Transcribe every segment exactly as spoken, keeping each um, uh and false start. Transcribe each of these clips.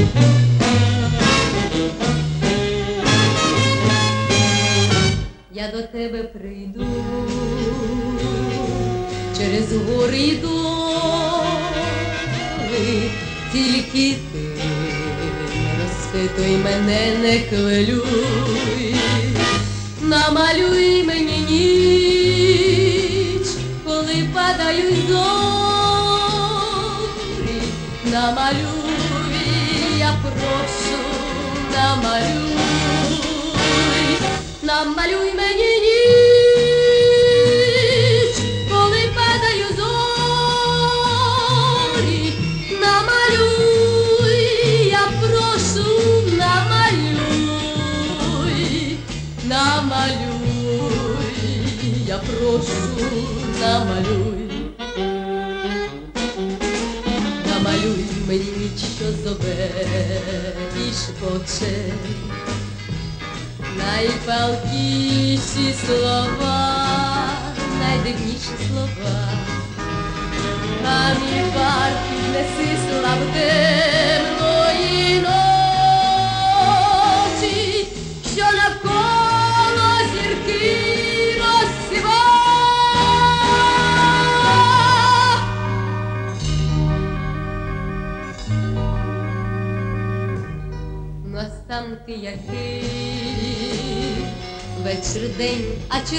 Я до тебе прийду через гори й доли, тільки ти не розпитуй мене, не хвилюй, намалюй мені ніч, коли падають зорі, намалюй, я прошу, намалюй. Намалюй мені ніч, коли падають зорі, намалюй, я прошу, намалюй, намалюй, я прошу, намалюй, намалюй мені ніч, що зове і шепоче найпалкіші слова, найдивніші слова, а мій парк піднеси славу темної ночі, що навколо зірки розсіва. Настан ти який вечір, день, а чи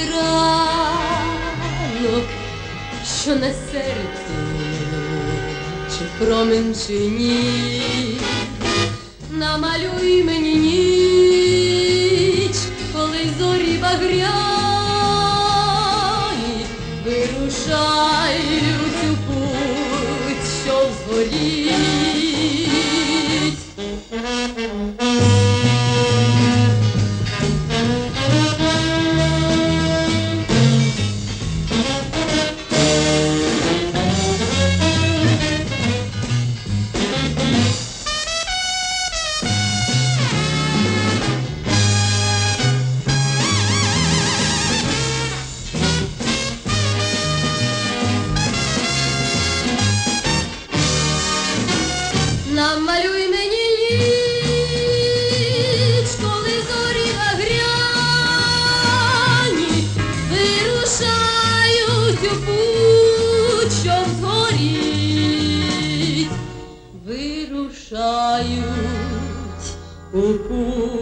ранок, що на серці, чи промінь, чи ні, намалюй мені ніч, коли зорі багряні вирушають у путь, що згоріть. Намалюй мені ніч, коли зорі багряні вирушають у путь, що згоріть, вирушають у путь.